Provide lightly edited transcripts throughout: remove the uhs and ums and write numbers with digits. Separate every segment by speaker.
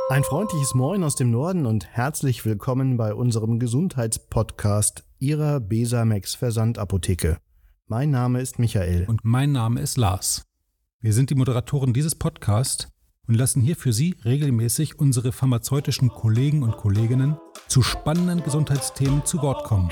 Speaker 1: Ein freundliches Moin aus dem Norden und herzlich willkommen bei unserem Gesundheitspodcast Ihrer Besamex Versandapotheke. Mein Name ist Michael.
Speaker 2: Und mein Name ist Lars. Wir sind die Moderatoren dieses Podcasts und lassen hier für Sie regelmäßig unsere pharmazeutischen Kollegen und Kolleginnen zu spannenden Gesundheitsthemen zu Wort kommen.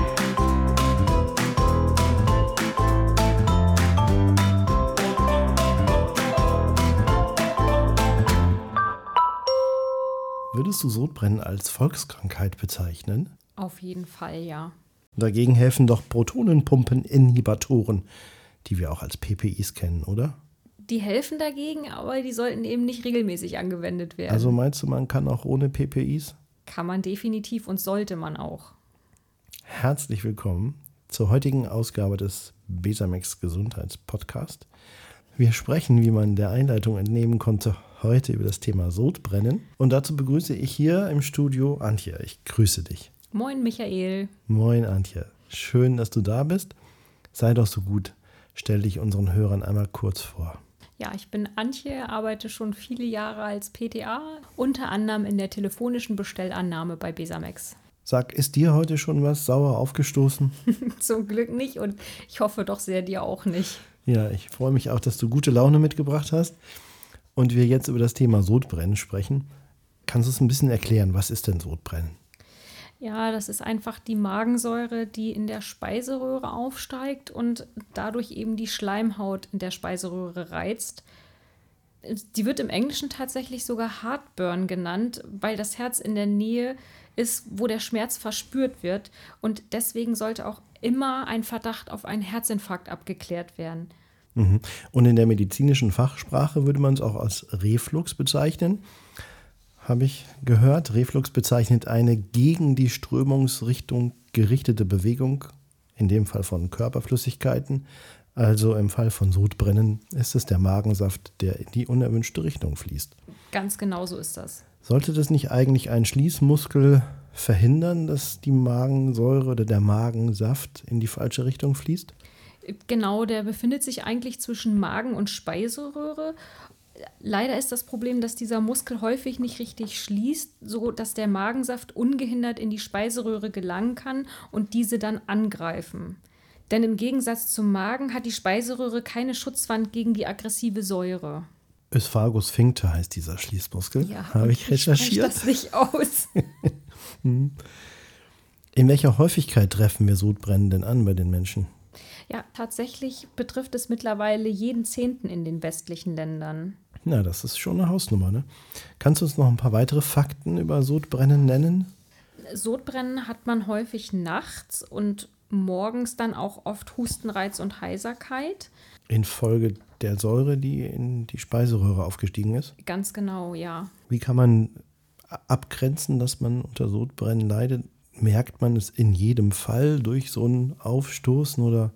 Speaker 1: Würdest du Sodbrennen als Volkskrankheit bezeichnen?
Speaker 3: Auf jeden Fall, ja.
Speaker 1: Dagegen helfen doch Protonenpumpeninhibitoren, die wir auch als PPIs kennen, oder?
Speaker 3: Die helfen dagegen, aber die sollten eben nicht regelmäßig angewendet werden.
Speaker 1: Also meinst du, man kann auch ohne PPIs?
Speaker 3: Kann man definitiv und sollte man auch.
Speaker 1: Herzlich willkommen zur heutigen Ausgabe des Besamex Gesundheitspodcast. Wir sprechen, wie man der Einleitung entnehmen konnte, heute über das Thema Sodbrennen. Und dazu begrüße ich hier im Studio Antje. Ich grüße dich.
Speaker 3: Moin, Michael.
Speaker 1: Moin, Antje. Schön, dass du da bist. Sei doch so gut, stell dich unseren Hörern einmal kurz vor.
Speaker 3: Ja, ich bin Antje, arbeite schon viele Jahre als PTA, unter anderem in der telefonischen Bestellannahme bei Besamex.
Speaker 1: Sag, ist dir heute schon was sauer aufgestoßen?
Speaker 3: Zum Glück nicht und ich hoffe doch sehr, dir auch nicht.
Speaker 1: Ja, ich freue mich auch, dass du gute Laune mitgebracht hast und wir jetzt über das Thema Sodbrennen sprechen. Kannst du es ein bisschen erklären, was ist denn Sodbrennen?
Speaker 3: Ja, das ist einfach die Magensäure, die in der Speiseröhre aufsteigt und dadurch eben die Schleimhaut in der Speiseröhre reizt. Die wird im Englischen tatsächlich sogar Heartburn genannt, weil das Herz in der Nähe ist, wo der Schmerz verspürt wird. Und deswegen sollte auch immer ein Verdacht auf einen Herzinfarkt abgeklärt werden.
Speaker 1: Und in der medizinischen Fachsprache würde man es auch als Reflux bezeichnen. Habe ich gehört. Reflux bezeichnet eine gegen die Strömungsrichtung gerichtete Bewegung, in dem Fall von Körperflüssigkeiten. Also im Fall von Sodbrennen ist es der Magensaft, der in die unerwünschte Richtung fließt.
Speaker 3: Ganz genau so ist das.
Speaker 1: Sollte das nicht eigentlich ein Schließmuskel verhindern, dass die Magensäure oder der Magensaft in die falsche Richtung fließt?
Speaker 3: Genau, der befindet sich eigentlich zwischen Magen und Speiseröhre. Leider ist das Problem, dass dieser Muskel häufig nicht richtig schließt, so dass der Magensaft ungehindert in die Speiseröhre gelangen kann und diese dann angreifen. Denn im Gegensatz zum Magen hat die Speiseröhre keine Schutzwand gegen die aggressive Säure.
Speaker 1: Ösphagus sphincter heißt dieser Schließmuskel.
Speaker 3: Ja,
Speaker 1: habe ich recherchiert.
Speaker 3: Ich das nicht aus.
Speaker 1: In welcher Häufigkeit treffen wir Sodbrennen denn an bei den Menschen?
Speaker 3: Ja, tatsächlich betrifft es mittlerweile jeden 10. in den westlichen Ländern.
Speaker 1: Na, das ist schon eine Hausnummer, ne? Kannst du uns noch ein paar weitere Fakten über Sodbrennen nennen?
Speaker 3: Sodbrennen hat man häufig nachts und morgens dann auch oft Hustenreiz und Heiserkeit.
Speaker 1: Infolge der Säure, die in die Speiseröhre aufgestiegen ist?
Speaker 3: Ganz genau, ja.
Speaker 1: Wie kann man abgrenzen, dass man unter Sodbrennen leidet? Merkt man es in jedem Fall durch so ein Aufstoßen oder?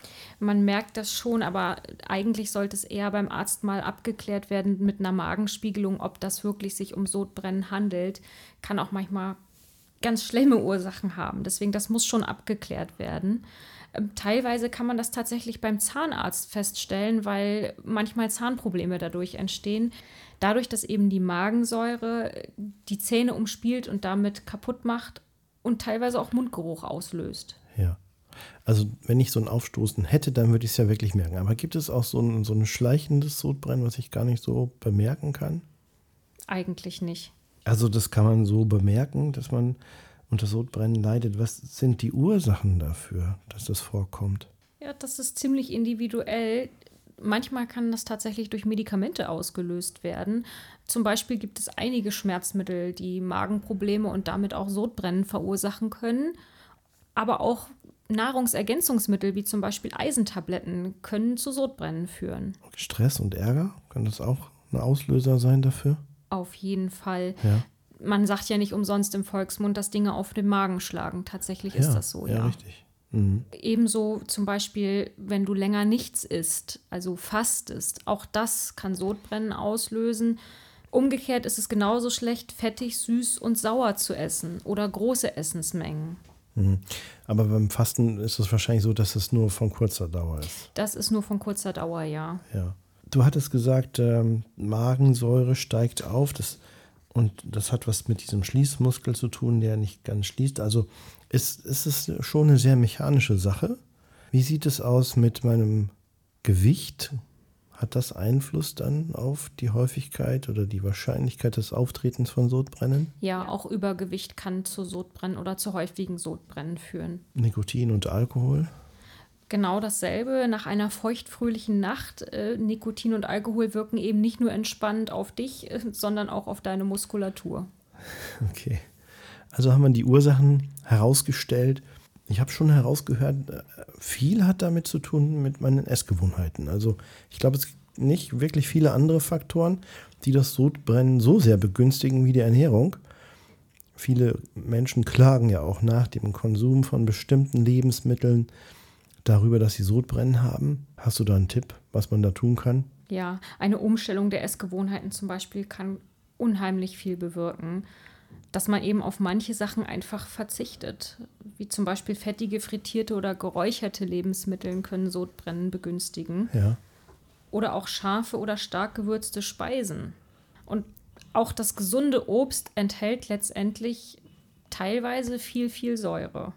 Speaker 3: Man merkt das schon, aber eigentlich sollte es eher beim Arzt mal abgeklärt werden mit einer Magenspiegelung, ob das wirklich sich um Sodbrennen handelt. Kann auch manchmal ganz schlimme Ursachen haben. Deswegen, das muss schon abgeklärt werden. Teilweise kann man das tatsächlich beim Zahnarzt feststellen, weil manchmal Zahnprobleme dadurch entstehen. Dadurch, dass eben die Magensäure die Zähne umspielt und damit kaputt macht und teilweise auch Mundgeruch auslöst.
Speaker 1: Ja, also wenn ich so ein Aufstoßen hätte, dann würde ich es ja wirklich merken. Aber gibt es auch so ein schleichendes Sodbrennen, was ich gar nicht so bemerken kann?
Speaker 3: Eigentlich nicht.
Speaker 1: Also das kann man so bemerken, dass man unter Sodbrennen leidet. Was sind die Ursachen dafür, dass das vorkommt?
Speaker 3: Ja, das ist ziemlich individuell. Manchmal kann das tatsächlich durch Medikamente ausgelöst werden. Zum Beispiel gibt es einige Schmerzmittel, die Magenprobleme und damit auch Sodbrennen verursachen können. Aber auch Nahrungsergänzungsmittel wie zum Beispiel Eisentabletten können zu Sodbrennen führen.
Speaker 1: Stress und Ärger, kann das auch ein Auslöser sein dafür?
Speaker 3: Auf jeden Fall.
Speaker 1: Ja.
Speaker 3: Man sagt ja nicht umsonst im Volksmund, dass Dinge auf den Magen schlagen. Tatsächlich ist das so, ja.
Speaker 1: Ja, richtig. Mhm.
Speaker 3: Ebenso zum Beispiel, wenn du länger nichts isst, also fastest, auch das kann Sodbrennen auslösen. Umgekehrt ist es genauso schlecht, fettig, süß und sauer zu essen oder große Essensmengen.
Speaker 1: Aber beim Fasten ist es wahrscheinlich so, dass es nur von kurzer Dauer ist.
Speaker 3: Das ist nur von kurzer Dauer, ja.
Speaker 1: Ja. Du hattest gesagt, Magensäure steigt auf. Und das hat was mit diesem Schließmuskel zu tun, der nicht ganz schließt. Also ist es schon eine sehr mechanische Sache. Wie sieht es aus mit meinem Gewicht? Hat das Einfluss dann auf die Häufigkeit oder die Wahrscheinlichkeit des Auftretens von Sodbrennen?
Speaker 3: Ja, auch Übergewicht kann zu Sodbrennen oder zu häufigen Sodbrennen führen.
Speaker 1: Nikotin und Alkohol?
Speaker 3: Genau dasselbe. Nach einer feuchtfröhlichen Nacht, Nikotin und Alkohol wirken eben nicht nur entspannend auf dich, sondern auch auf deine Muskulatur.
Speaker 1: Okay. Also haben wir die Ursachen herausgestellt. Ich habe schon herausgehört, viel hat damit zu tun mit meinen Essgewohnheiten. Also ich glaube, es gibt nicht wirklich viele andere Faktoren, die das Sodbrennen so sehr begünstigen wie die Ernährung. Viele Menschen klagen ja auch nach dem Konsum von bestimmten Lebensmitteln darüber, dass sie Sodbrennen haben. Hast du da einen Tipp, was man da tun kann?
Speaker 3: Ja, eine Umstellung der Essgewohnheiten zum Beispiel kann unheimlich viel bewirken. Dass man eben auf manche Sachen einfach verzichtet. Wie zum Beispiel fettige, frittierte oder geräucherte Lebensmittel können Sodbrennen begünstigen.
Speaker 1: Ja.
Speaker 3: Oder auch scharfe oder stark gewürzte Speisen. Und auch das gesunde Obst enthält letztendlich teilweise viel Säure.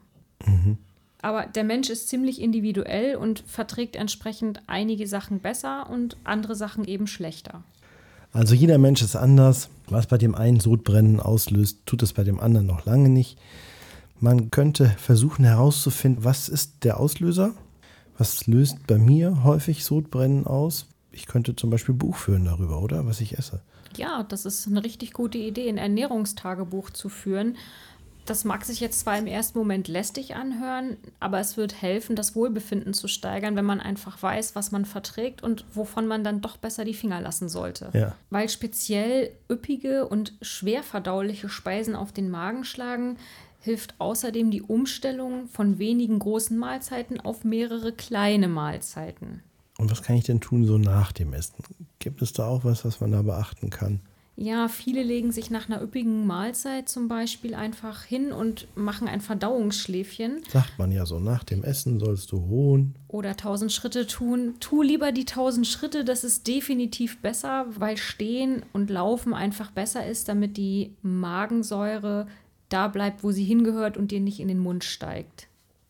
Speaker 3: Aber der Mensch ist ziemlich individuell und verträgt entsprechend einige Sachen besser und andere Sachen eben schlechter.
Speaker 1: Also jeder Mensch ist anders. Was bei dem einen Sodbrennen auslöst, tut es bei dem anderen noch lange nicht. Man könnte versuchen herauszufinden, was ist der Auslöser? Was löst bei mir häufig Sodbrennen aus? Ich könnte zum Beispiel Buch führen darüber, oder? Was ich esse.
Speaker 3: Ja, das ist eine richtig gute Idee, ein Ernährungstagebuch zu führen. Das mag sich jetzt zwar im ersten Moment lästig anhören, aber es wird helfen, das Wohlbefinden zu steigern, wenn man einfach weiß, was man verträgt und wovon man dann doch besser die Finger lassen sollte.
Speaker 1: Ja.
Speaker 3: Weil speziell üppige und schwer verdauliche Speisen auf den Magen schlagen, hilft außerdem die Umstellung von wenigen großen Mahlzeiten auf mehrere kleine Mahlzeiten.
Speaker 1: Und was kann ich denn tun so nach dem Essen? Gibt es da auch was man da beachten kann?
Speaker 3: Ja, viele legen sich nach einer üppigen Mahlzeit zum Beispiel einfach hin und machen ein Verdauungsschläfchen.
Speaker 1: Sagt man ja so, nach dem Essen sollst du ruhen.
Speaker 3: Oder 1000 Schritte tun. Tu lieber die 1000 Schritte, das ist definitiv besser, weil Stehen und Laufen einfach besser ist, damit die Magensäure da bleibt, wo sie hingehört und dir nicht in den Mund steigt.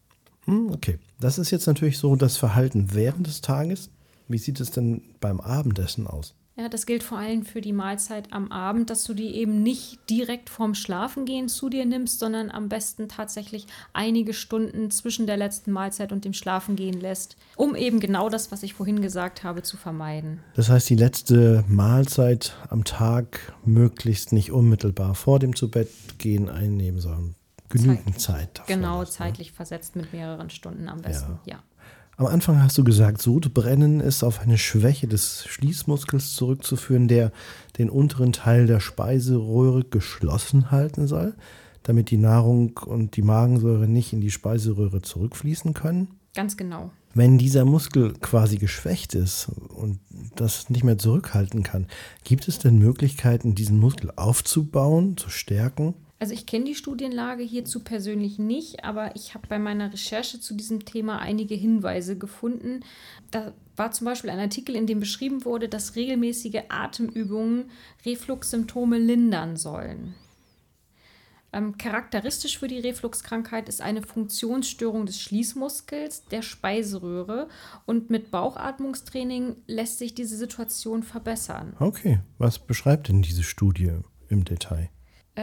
Speaker 1: Okay, das ist jetzt natürlich so das Verhalten während des Tages. Wie sieht es denn beim Abendessen aus?
Speaker 3: Ja, das gilt vor allem für die Mahlzeit am Abend, dass du die eben nicht direkt vorm Schlafengehen zu dir nimmst, sondern am besten tatsächlich einige Stunden zwischen der letzten Mahlzeit und dem Schlafengehen lässt, um eben genau das, was ich vorhin gesagt habe, zu vermeiden.
Speaker 1: Das heißt, die letzte Mahlzeit am Tag möglichst nicht unmittelbar vor dem Zubettgehen einnehmen, sondern genügend Zeit davor.
Speaker 3: Genau, zeitlich versetzt mit mehreren Stunden am besten, ja.
Speaker 1: Am Anfang hast du gesagt, Sodbrennen ist auf eine Schwäche des Schließmuskels zurückzuführen, der den unteren Teil der Speiseröhre geschlossen halten soll, damit die Nahrung und die Magensäure nicht in die Speiseröhre zurückfließen können.
Speaker 3: Ganz genau.
Speaker 1: Wenn dieser Muskel quasi geschwächt ist und das nicht mehr zurückhalten kann, gibt es denn Möglichkeiten, diesen Muskel aufzubauen, zu stärken?
Speaker 3: Also ich kenne die Studienlage hierzu persönlich nicht, aber ich habe bei meiner Recherche zu diesem Thema einige Hinweise gefunden. Da war zum Beispiel ein Artikel, in dem beschrieben wurde, dass regelmäßige Atemübungen Refluxsymptome lindern sollen. Charakteristisch für die Refluxkrankheit ist eine Funktionsstörung des Schließmuskels, der Speiseröhre, und mit Bauchatmungstraining lässt sich diese Situation verbessern.
Speaker 1: Okay, was beschreibt denn diese Studie im Detail?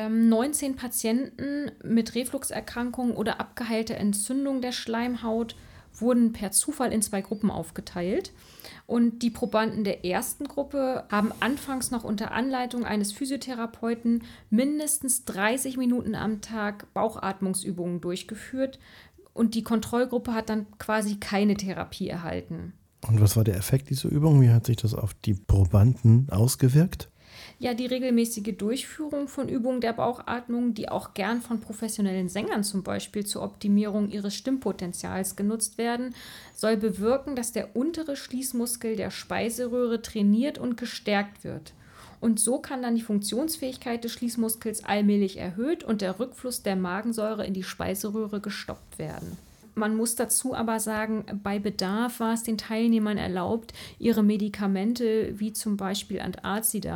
Speaker 3: 19 Patienten mit Refluxerkrankungen oder abgeheilter Entzündung der Schleimhaut wurden per Zufall in 2 Gruppen aufgeteilt. Und die Probanden der ersten Gruppe haben anfangs noch unter Anleitung eines Physiotherapeuten mindestens 30 Minuten am Tag Bauchatmungsübungen durchgeführt. Und die Kontrollgruppe hat dann quasi keine Therapie erhalten.
Speaker 1: Und was war der Effekt dieser Übung? Wie hat sich das auf die Probanden ausgewirkt?
Speaker 3: Ja, die regelmäßige Durchführung von Übungen der Bauchatmung, die auch gern von professionellen Sängern zum Beispiel zur Optimierung ihres Stimmpotenzials genutzt werden, soll bewirken, dass der untere Schließmuskel der Speiseröhre trainiert und gestärkt wird. Und so kann dann die Funktionsfähigkeit des Schließmuskels allmählich erhöht und der Rückfluss der Magensäure in die Speiseröhre gestoppt werden. Man muss dazu aber sagen, bei Bedarf war es den Teilnehmern erlaubt, ihre Medikamente wie zum Beispiel Antazida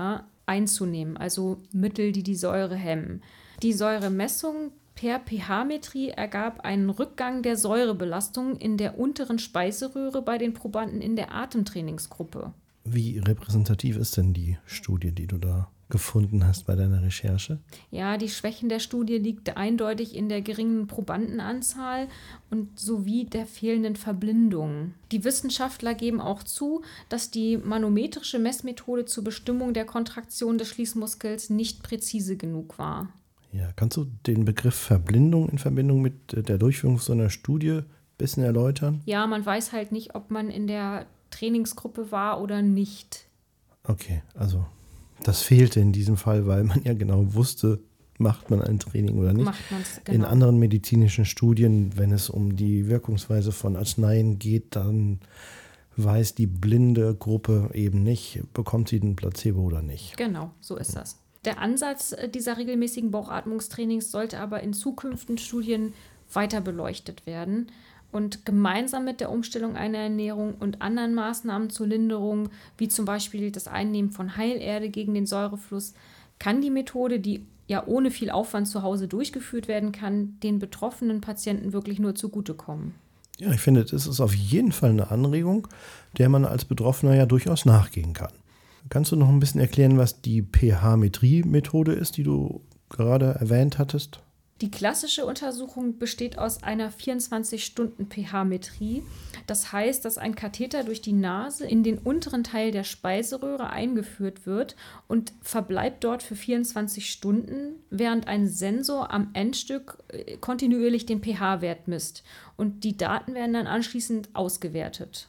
Speaker 3: einzunehmen, also Mittel, die die Säure hemmen. Die Säuremessung per pH-Metrie ergab einen Rückgang der Säurebelastung in der unteren Speiseröhre bei den Probanden in der Atemtrainingsgruppe.
Speaker 1: Wie repräsentativ ist denn die Studie, die du da gefunden hast bei deiner Recherche?
Speaker 3: Ja, die Schwächen der Studie liegt eindeutig in der geringen Probandenanzahl und sowie der fehlenden Verblindung. Die Wissenschaftler geben auch zu, dass die manometrische Messmethode zur Bestimmung der Kontraktion des Schließmuskels nicht präzise genug war.
Speaker 1: Ja, kannst du den Begriff Verblindung in Verbindung mit der Durchführung so einer Studie ein bisschen erläutern?
Speaker 3: Ja, man weiß halt nicht, ob man in der Trainingsgruppe war oder nicht.
Speaker 1: Okay, also das fehlte in diesem Fall, weil man ja genau wusste, macht man ein Training oder nicht.
Speaker 3: Macht man's, genau.
Speaker 1: In anderen medizinischen Studien, wenn es um die Wirkungsweise von Arzneien geht, dann weiß die blinde Gruppe eben nicht, bekommt sie den Placebo oder nicht.
Speaker 3: Genau, so ist das. Der Ansatz dieser regelmäßigen Bauchatmungstrainings sollte aber in zukünftigen Studien weiter beleuchtet werden. Und gemeinsam mit der Umstellung einer Ernährung und anderen Maßnahmen zur Linderung, wie zum Beispiel das Einnehmen von Heilerde gegen den Säurefluss, kann die Methode, die ja ohne viel Aufwand zu Hause durchgeführt werden kann, den betroffenen Patienten wirklich nur zugutekommen.
Speaker 1: Ja, ich finde, das ist auf jeden Fall eine Anregung, der man als Betroffener ja durchaus nachgehen kann. Kannst du noch ein bisschen erklären, was die pH-Metrie-Methode ist, die du gerade erwähnt hattest?
Speaker 3: Die klassische Untersuchung besteht aus einer 24-Stunden-pH-Metrie. Das heißt, dass ein Katheter durch die Nase in den unteren Teil der Speiseröhre eingeführt wird und verbleibt dort für 24 Stunden, während ein Sensor am Endstück kontinuierlich den pH-Wert misst. Und die Daten werden dann anschließend ausgewertet.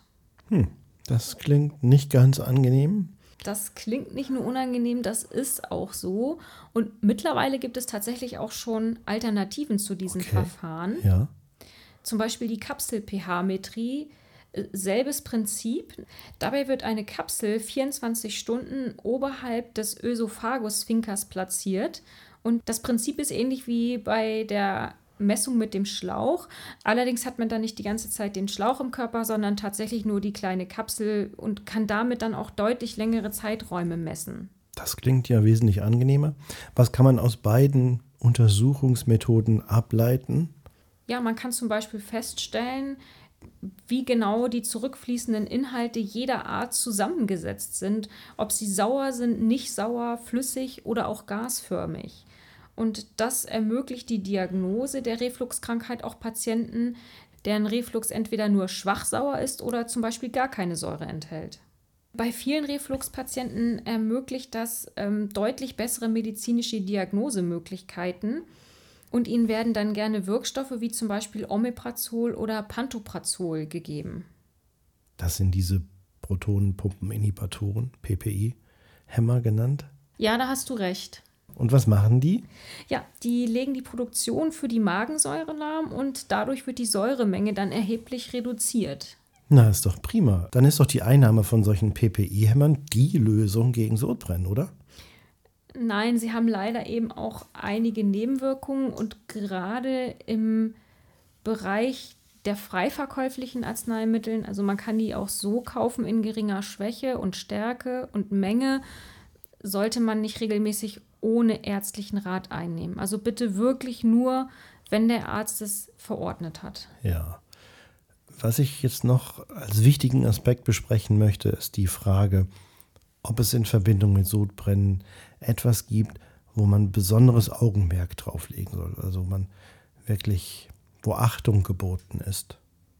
Speaker 1: Das klingt nicht ganz angenehm.
Speaker 3: Das klingt nicht nur unangenehm, das ist auch so. Und mittlerweile gibt es tatsächlich auch schon Alternativen zu diesen Verfahren.
Speaker 1: Ja.
Speaker 3: Zum Beispiel die Kapsel-pH-Metrie, selbes Prinzip. Dabei wird eine Kapsel 24 Stunden oberhalb des Ösophagus-Sphinkers platziert. Und das Prinzip ist ähnlich wie bei der Messung mit dem Schlauch. Allerdings hat man dann nicht die ganze Zeit den Schlauch im Körper, sondern tatsächlich nur die kleine Kapsel und kann damit dann auch deutlich längere Zeiträume messen.
Speaker 1: Das klingt ja wesentlich angenehmer. Was kann man aus beiden Untersuchungsmethoden ableiten?
Speaker 3: Ja, man kann zum Beispiel feststellen, wie genau die zurückfließenden Inhalte jeder Art zusammengesetzt sind, ob sie sauer sind, nicht sauer, flüssig oder auch gasförmig. Und das ermöglicht die Diagnose der Refluxkrankheit auch Patienten, deren Reflux entweder nur schwach sauer ist oder zum Beispiel gar keine Säure enthält. Bei vielen Refluxpatienten ermöglicht das deutlich bessere medizinische Diagnosemöglichkeiten und ihnen werden dann gerne Wirkstoffe wie zum Beispiel Omeprazol oder Pantoprazol gegeben.
Speaker 1: Das sind diese Protonenpumpeninhibitoren, PPI, Hämmer genannt.
Speaker 3: Ja, da hast du recht.
Speaker 1: Und was machen die?
Speaker 3: Ja, die legen die Produktion für die Magensäure lahm und dadurch wird die Säuremenge dann erheblich reduziert.
Speaker 1: Na, ist doch prima. Dann ist doch die Einnahme von solchen PPI-Hämmern die Lösung gegen Sodbrennen, oder?
Speaker 3: Nein, sie haben leider eben auch einige Nebenwirkungen und gerade im Bereich der frei verkäuflichen Arzneimitteln, also man kann die auch so kaufen in geringer Schwäche und Stärke und Menge, sollte man nicht regelmäßig ohne ärztlichen Rat einnehmen. Also bitte wirklich nur, wenn der Arzt es verordnet hat.
Speaker 1: Ja. Was ich jetzt noch als wichtigen Aspekt besprechen möchte, ist die Frage, ob es in Verbindung mit Sodbrennen etwas gibt, wo man besonderes Augenmerk drauflegen soll. Also man wirklich, wo Achtung geboten ist.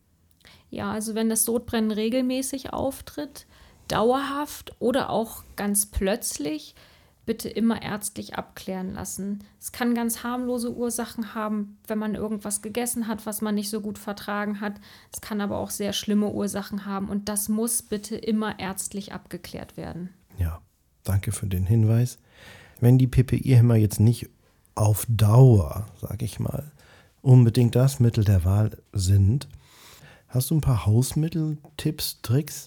Speaker 3: Ja, also wenn das Sodbrennen regelmäßig auftritt, dauerhaft oder auch ganz plötzlich, bitte immer ärztlich abklären lassen. Es kann ganz harmlose Ursachen haben, wenn man irgendwas gegessen hat, was man nicht so gut vertragen hat. Es kann aber auch sehr schlimme Ursachen haben und das muss bitte immer ärztlich abgeklärt werden.
Speaker 1: Ja, danke für den Hinweis. Wenn die PPI-Hämmer jetzt nicht auf Dauer, sage ich mal, unbedingt das Mittel der Wahl sind, hast du ein paar Hausmittel, Tipps, Tricks,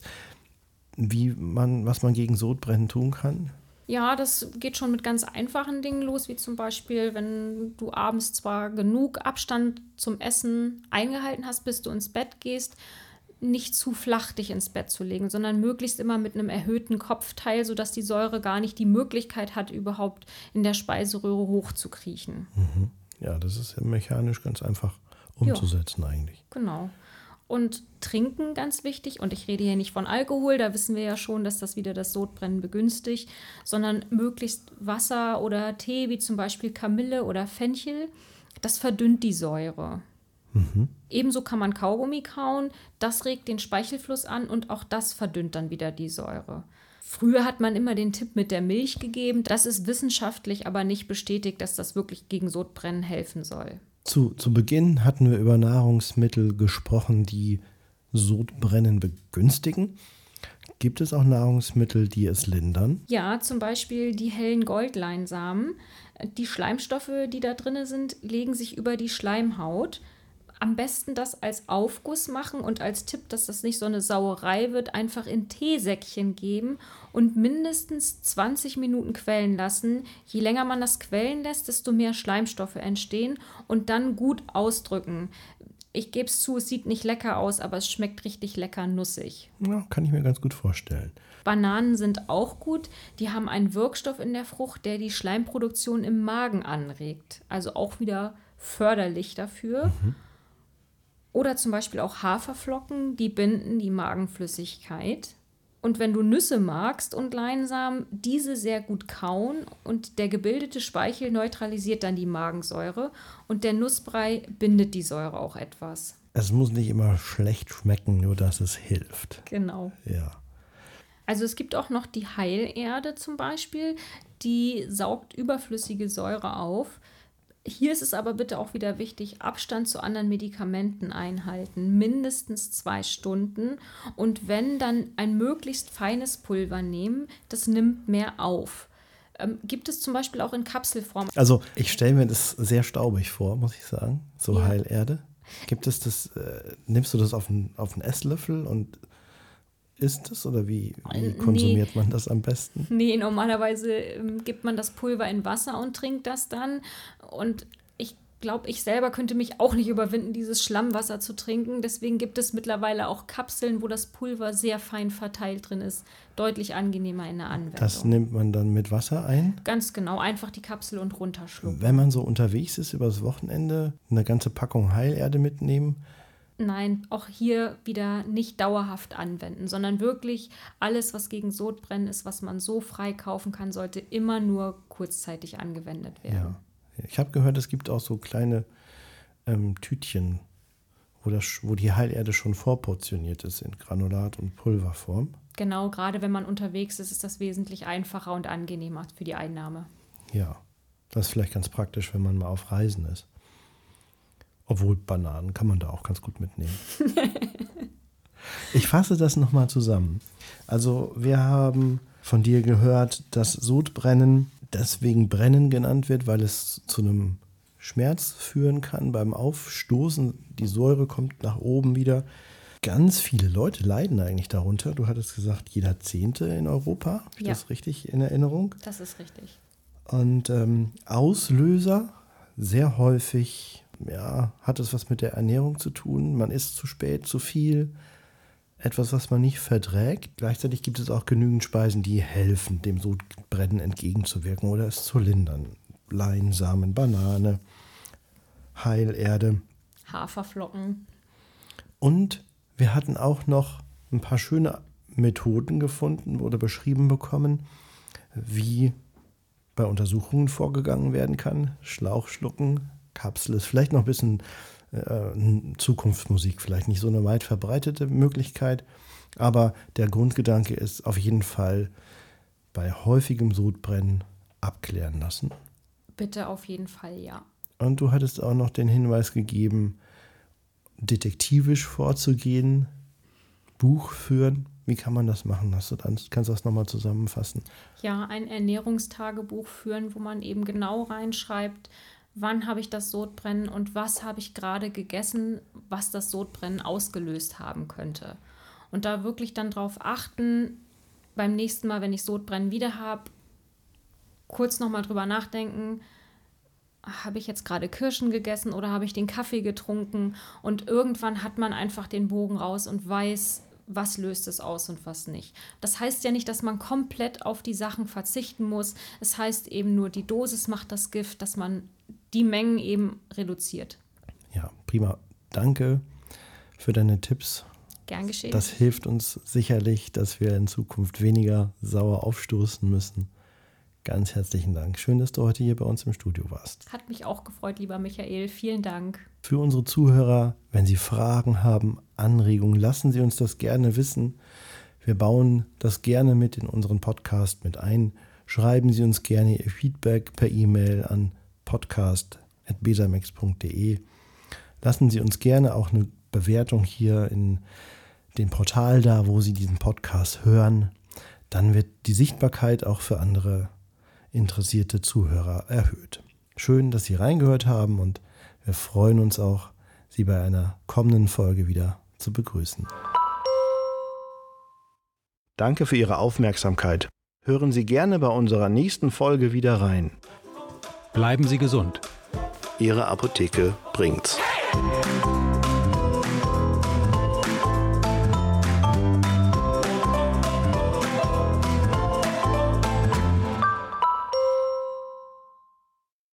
Speaker 1: was man gegen Sodbrennen tun kann?
Speaker 3: Ja, das geht schon mit ganz einfachen Dingen los, wie zum Beispiel, wenn du abends zwar genug Abstand zum Essen eingehalten hast, bis du ins Bett gehst, nicht zu flach dich ins Bett zu legen, sondern möglichst immer mit einem erhöhten Kopfteil, sodass die Säure gar nicht die Möglichkeit hat, überhaupt in der Speiseröhre hochzukriechen.
Speaker 1: Ja, das ist ja mechanisch ganz einfach umzusetzen eigentlich.
Speaker 3: Genau. Und trinken, ganz wichtig. Und ich rede hier nicht von Alkohol, da wissen wir ja schon, dass das wieder das Sodbrennen begünstigt, sondern möglichst Wasser oder Tee, wie zum Beispiel Kamille oder Fenchel. Das verdünnt die Säure. Ebenso kann man Kaugummi kauen, das regt den Speichelfluss an und auch das verdünnt dann wieder die Säure. Früher hat man immer den Tipp mit der Milch gegeben, das ist wissenschaftlich aber nicht bestätigt, dass das wirklich gegen Sodbrennen helfen soll.
Speaker 1: Zu Beginn hatten wir über Nahrungsmittel gesprochen, die Sodbrennen begünstigen. Gibt es auch Nahrungsmittel, die es lindern?
Speaker 3: Ja, zum Beispiel die hellen Goldleinsamen. Die Schleimstoffe, die da drin sind, legen sich über die Schleimhaut. Am besten das als Aufguss machen und als Tipp, dass das nicht so eine Sauerei wird, einfach in Teesäckchen geben und mindestens 20 Minuten quellen lassen. Je länger man das quellen lässt, desto mehr Schleimstoffe entstehen und dann gut ausdrücken. Ich gebe es zu, es sieht nicht lecker aus, aber es schmeckt richtig lecker nussig.
Speaker 1: Ja, kann ich mir ganz gut vorstellen.
Speaker 3: Bananen sind auch gut. Die haben einen Wirkstoff in der Frucht, der die Schleimproduktion im Magen anregt. Also auch wieder förderlich dafür. Oder zum Beispiel auch Haferflocken, die binden die Magenflüssigkeit. Und wenn du Nüsse magst und Leinsamen, diese sehr gut kauen und der gebildete Speichel neutralisiert dann die Magensäure und der Nussbrei bindet die Säure auch etwas.
Speaker 1: Es muss nicht immer schlecht schmecken, nur dass es hilft.
Speaker 3: Genau.
Speaker 1: Ja.
Speaker 3: Also es gibt auch noch die Heilerde zum Beispiel, die saugt überflüssige Säure auf. Hier ist es aber bitte auch wieder wichtig, Abstand zu anderen Medikamenten einhalten, mindestens 2 Stunden. Und wenn, dann ein möglichst feines Pulver nehmen, das nimmt mehr auf. Gibt es zum Beispiel auch in Kapselform.
Speaker 1: Also ich stelle mir das sehr staubig vor, muss ich sagen, so
Speaker 3: Ja.
Speaker 1: Heilerde. Gibt es das, nimmst du das auf einen Esslöffel und isst es oder wie konsumiert man das am besten?
Speaker 3: Nee, normalerweise gibt man das Pulver in Wasser und trinkt das dann. Und ich glaube, ich selber könnte mich auch nicht überwinden, dieses Schlammwasser zu trinken. Deswegen gibt es mittlerweile auch Kapseln, wo das Pulver sehr fein verteilt drin ist. Deutlich angenehmer in der Anwendung.
Speaker 1: Das nimmt man dann mit Wasser ein?
Speaker 3: Ganz genau, einfach die Kapsel und runterschlucken.
Speaker 1: Wenn man so unterwegs ist übers Wochenende, eine ganze Packung Heilerde mitnehmen?
Speaker 3: Nein, auch hier wieder nicht dauerhaft anwenden, sondern wirklich alles, was gegen Sodbrennen ist, was man so frei kaufen kann, sollte immer nur kurzzeitig angewendet werden.
Speaker 1: Ja. Ich habe gehört, es gibt auch so kleine Tütchen, wo die Heilerde schon vorportioniert ist in Granulat- und Pulverform.
Speaker 3: Genau, gerade wenn man unterwegs ist, ist das wesentlich einfacher und angenehmer für die Einnahme.
Speaker 1: Ja, das ist vielleicht ganz praktisch, wenn man mal auf Reisen ist. Obwohl Bananen kann man da auch ganz gut mitnehmen. Ich fasse das nochmal zusammen. Also wir haben von dir gehört, dass Sodbrennen deswegen Brennen genannt wird, weil es zu einem Schmerz führen kann beim Aufstoßen. Die Säure kommt nach oben wieder. Ganz viele Leute leiden eigentlich darunter. Du hattest gesagt, jeder 10. in Europa. Habe ich das richtig in Erinnerung?
Speaker 3: Das ist richtig.
Speaker 1: Und Auslöser sehr häufig, ja, hat es was mit der Ernährung zu tun. Man isst zu spät, zu viel. Etwas, was man nicht verträgt. Gleichzeitig gibt es auch genügend Speisen, die helfen, dem Sodbrennen entgegenzuwirken oder es zu lindern. Leinsamen, Banane, Heilerde.
Speaker 3: Haferflocken.
Speaker 1: Und wir hatten auch noch ein paar schöne Methoden gefunden oder beschrieben bekommen, wie bei Untersuchungen vorgegangen werden kann. Schlauch schlucken, Kapsel ist vielleicht noch ein bisschen Zukunftsmusik, vielleicht nicht so eine weit verbreitete Möglichkeit, aber der Grundgedanke ist auf jeden Fall bei häufigem Sodbrennen abklären lassen.
Speaker 3: Bitte auf jeden Fall, ja.
Speaker 1: Und du hattest auch noch den Hinweis gegeben, detektivisch vorzugehen, Buch führen. Wie kann man das machen? Kannst du das nochmal zusammenfassen?
Speaker 3: Ja, ein Ernährungstagebuch führen, wo man eben genau reinschreibt, wann habe ich das Sodbrennen und was habe ich gerade gegessen, was das Sodbrennen ausgelöst haben könnte. Und da wirklich dann drauf achten, beim nächsten Mal, wenn ich Sodbrennen wieder habe, kurz nochmal drüber nachdenken, habe ich jetzt gerade Kirschen gegessen oder habe ich den Kaffee getrunken? Und irgendwann hat man einfach den Bogen raus und weiß, was löst es aus und was nicht. Das heißt ja nicht, dass man komplett auf die Sachen verzichten muss. Es heißt eben nur, die Dosis macht das Gift, dass man die Mengen eben reduziert.
Speaker 1: Ja, prima. Danke für deine Tipps.
Speaker 3: Gern geschehen.
Speaker 1: Das hilft uns sicherlich, dass wir in Zukunft weniger sauer aufstoßen müssen. Ganz herzlichen Dank. Schön, dass du heute hier bei uns im Studio warst.
Speaker 3: Hat mich auch gefreut, lieber Michael. Vielen Dank.
Speaker 1: Für unsere Zuhörer, wenn Sie Fragen haben, Anregungen, lassen Sie uns das gerne wissen. Wir bauen das gerne mit in unseren Podcast mit ein. Schreiben Sie uns gerne Ihr Feedback per E-Mail an podcast@besamex.de. Lassen Sie uns gerne auch eine Bewertung hier in dem Portal da, wo Sie diesen Podcast hören. Dann wird die Sichtbarkeit auch für andere interessierte Zuhörer erhöht. Schön, dass Sie reingehört haben und wir freuen uns auch, Sie bei einer kommenden Folge wieder zu begrüßen. Danke für Ihre Aufmerksamkeit. Hören Sie gerne bei unserer nächsten Folge wieder rein.
Speaker 2: Bleiben Sie gesund.
Speaker 1: Ihre Apotheke bringt's.